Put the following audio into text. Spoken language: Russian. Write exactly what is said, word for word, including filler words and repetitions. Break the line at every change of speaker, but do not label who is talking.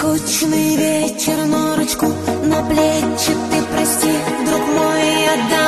Скучный вечер, норочку на плечи ты прости, друг мой, отдай.